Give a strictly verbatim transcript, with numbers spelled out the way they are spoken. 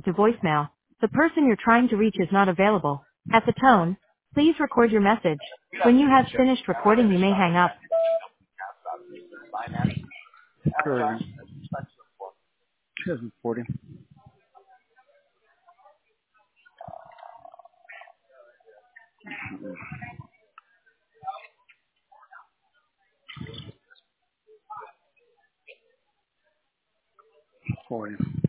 to voicemail. The person you're trying to reach is not available. At the tone, please record your message. When you have finished recording, you may hang up. Currently, twenty forty. forty.